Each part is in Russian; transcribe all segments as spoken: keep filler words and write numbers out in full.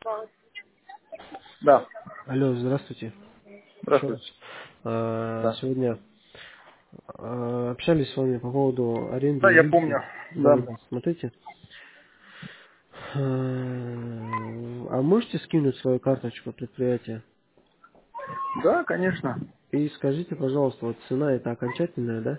Да. Алло, здравствуйте. Еще раз. Здравствуйте. А, Да. Сегодня а, общались с вами по поводу аренды Да, я помню. жилища. Да. Да-да-да, смотрите. А а можете скинуть свою карточку предприятия? Да, конечно. И скажите, пожалуйста, вот цена это окончательная, да?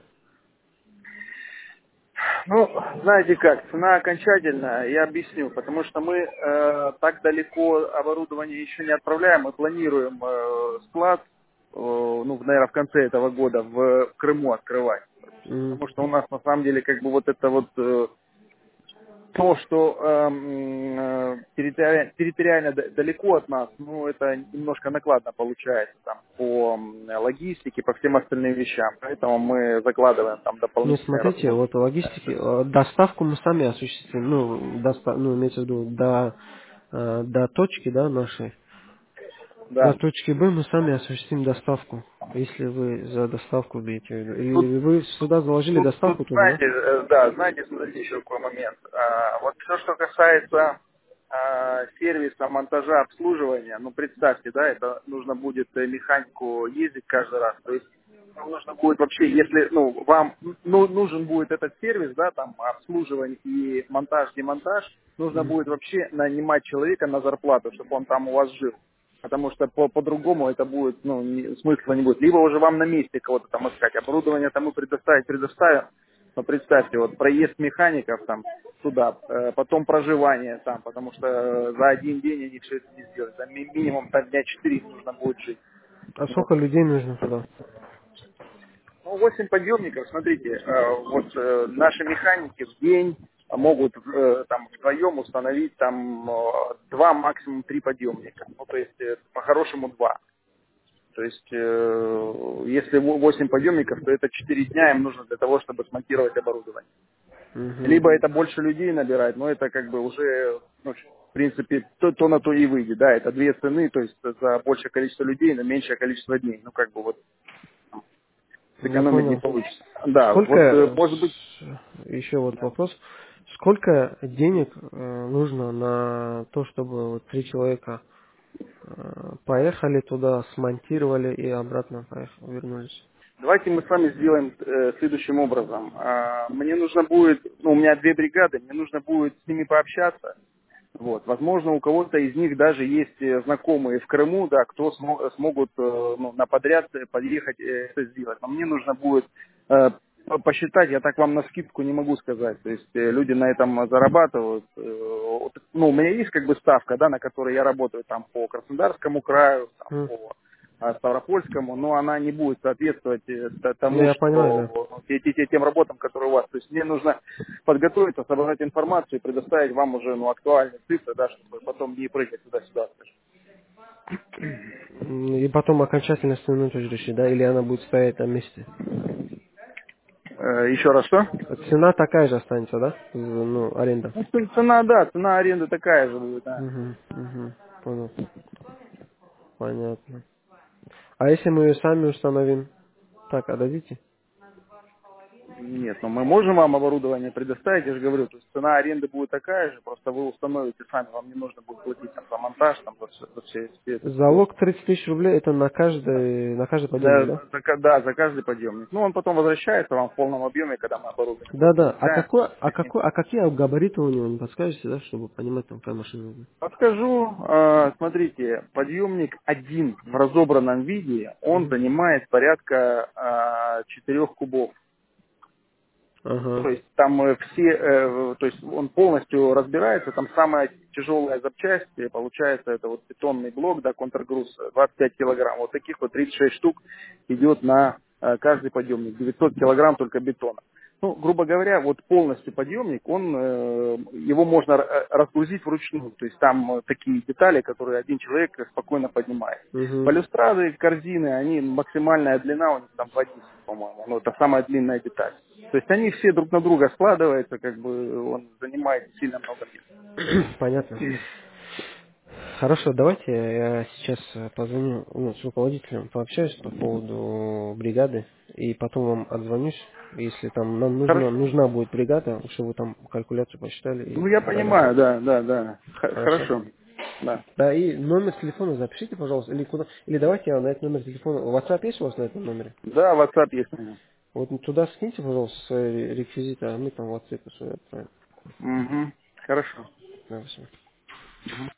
Ну, знаете как, цена окончательная, я объясню, потому что мы э, так далеко оборудование еще не отправляем, мы планируем э, склад, э, ну, наверное, в конце этого года в Крыму открывать. М. Потому что у нас на самом деле как бы вот это вот э, то, что эм, э, территориально, территориально д- далеко от нас, ну, это немножко накладно получается там по м, логистике, по всем остальным вещам. Поэтому мы закладываем там Нет, дополнительные смотрите, расходы. вот логистики, э, доставку мы сами осуществим, ну, доста- ну имеется в виду до, э, до точки, да, нашей. До Да. точки Б мы сами осуществим доставку, если вы за доставку берете. Тут, Или вы сюда заложили тут, тут, доставку тоже, да? знаете, э, да, знаете, смотрите, еще какой момент. А, вот все, что касается а, сервиса, монтажа, обслуживания, ну, представьте, да, это нужно будет э, механику ездить каждый раз. То есть вам нужно будет вообще, если, ну, вам ну, нужен будет этот сервис, да, там, обслуживание и монтаж, демонтаж, нужно М. будет вообще нанимать человека на зарплату, чтобы он там у вас жил. Потому что по- по-другому это будет, ну, не- смысла не будет. Либо уже вам на месте кого-то там искать. Оборудование там мы предоставить предоставим. Но представьте, вот проезд механиков там туда, э, потом проживание там, потому что э, за один день они все это не сделают. За ми- минимум там дня четыре нужно будет жить. А Вот. сколько людей нужно туда? Ну, восемь подъемников, смотрите, э, вот э, наши механики в день могут э, там вдвоем установить там э, два, максимум три подъемника. Ну, то есть э, по-хорошему два. То есть, э, если восемь подъемников, то это четыре дня им нужно для того, чтобы смонтировать оборудование. Угу. Либо это больше людей набирать, но это как бы уже, ну, в принципе, то, то на то и выйдет. Да, это две цены, то есть за большее количество людей на меньшее количество дней. Ну, как бы вот Я сэкономить не понял. получится. Да, Сколько, вот, э, э, может быть, с- еще вот да. вопрос, сколько денег э, нужно на то, чтобы вот три человека э, поехали туда, смонтировали и обратно поехали, вернулись? Давайте мы с вами сделаем э, следующим образом. А, мне нужно будет, ну, у меня две бригады, мне нужно будет с ними пообщаться. Вот. Возможно, у кого-то из них даже есть э, знакомые в Крыму, да, кто смо- смогут э, ну, на подряд э, подъехать э, это сделать. Но мне нужно будет э, по- посчитать, я так вам на скидку не могу сказать. То есть э, люди на этом зарабатывают. Э, вот, ну, у меня есть как бы ставка, да, на которой я работаю там по Краснодарскому краю, там, М. по а, Ставропольскому, но она не будет соответствовать э, т- Ну, тому, я понимаю, что да. ну, те- те- те- тем работам, которые у вас. То есть мне нужно подготовиться, собрать информацию и предоставить вам уже ну, актуальные цифры, да, чтобы потом не прыгать туда-сюда. М, И потом окончательно снимать уже решить, да, или она будет стоять на месте? Э, еще раз что? Цена такая же останется, да? З- Ну, аренда. Ну, ц- цена, да, цена аренды такая же будет, да. Угу, угу, понял, понятно. А если мы ее сами установим, так, отдадите? Нет, но мы можем вам оборудование предоставить, я же говорю, то есть цена аренды будет такая же, просто вы установите сами, вам не нужно будет платить там, за монтаж, там, за все, за все, все это сделать. Залог тридцать тысяч рублей это на каждый, на каждый подъемник, Да, да? за, ка- да, за каждый подъемник. Ну, он потом возвращается вам в полном объеме, когда мы оборудование Да, да. А получаем. какой, а какой, а какие габариты у него, не подскажете, да, чтобы понимать, там, какая машина нужна? Подскажу, э, смотрите, подъемник один в разобранном виде, он Мгм. занимает порядка э, четырех кубов. Ага. То есть там э, все, э, то есть он полностью разбирается, там самая тяжелая запчасть, э, получается, это вот бетонный блок, да, контргруз э, двадцать пять килограмм. Вот таких вот тридцать шесть штук идет на э, каждый подъемник, девятьсот килограмм только бетона. Ну, грубо говоря, вот полностью подъемник, он, э, его можно р- разгрузить вручную. То есть там э, такие детали, которые один человек спокойно поднимает. Угу. Балюстрады, корзины, они, максимальная длина у них там два десять, по-моему. Ну, это самая длинная деталь. То есть они все друг на друга складываются, как бы он занимает сильно много Понятно. места. Хорошо, давайте я сейчас э, позвоню ну, с руководителем, пообщаюсь по поводу бригады, и потом вам отзвонюсь, если там нам нужна, Хорошо. нужна будет бригада, чтобы вы там калькуляцию посчитали Ну, и я дали ответ. понимаю, да, да, да. Х- Хорошо? Хорошо. Да. Да, и номер телефона запишите, пожалуйста, или куда, или давайте я на этот номер телефона, WhatsApp есть у вас на этом номере? Да, WhatsApp есть у меня. Вот туда скиньте, пожалуйста, свои реквизиты, а мы там в WhatsApp свои отправим. Угу. Хорошо. Да, все. Мгм.